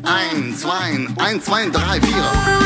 Eins, zwei, drei, vier.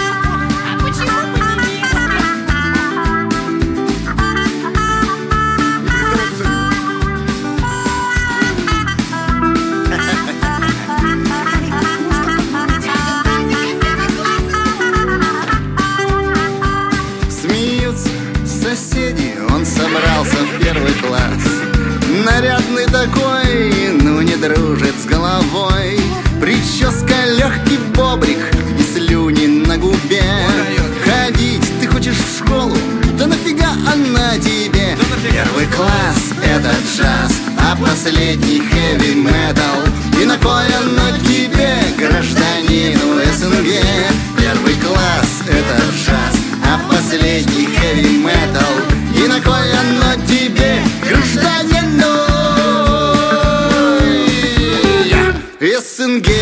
Смеются соседи, он собрался в первый класс. Нарядный такой, ну не дружит с головой. Прическа, легкий бобрик и слюни на губе. Ходить ты хочешь в школу? Да нафига она тебе? Первый класс — это джаз, а последний хэви метал. И на кой оно тебе, гражданину СНГ? Первый класс — это джаз, а последний хэви метал. И на кой оно тебе, гражданину СНГ?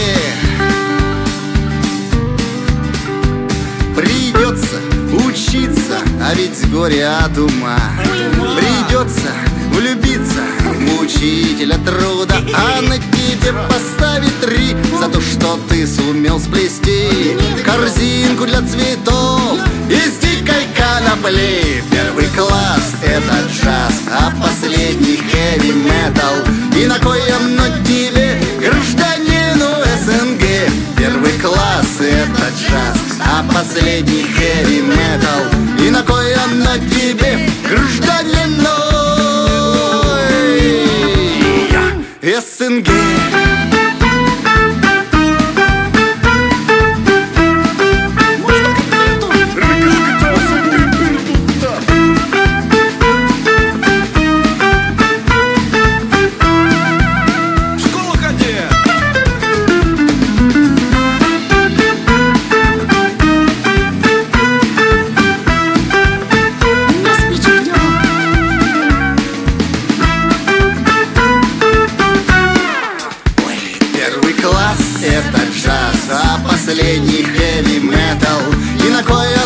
Придется учиться, а ведь горе от ума. Придется влюбиться в учителя труда, а на тебе поставить 3 за то, что ты сумел сплести корзинку для цветов из дикой конопли. Первый класс — это джаз, а последний хэви метал. И на кой оно тебе, гражданину СНГ? Первый класс — это джаз, а последний хэви метал. И на кой оно тебе, гражданину СНГ? Это джаз, а последний хэви метал. И на кой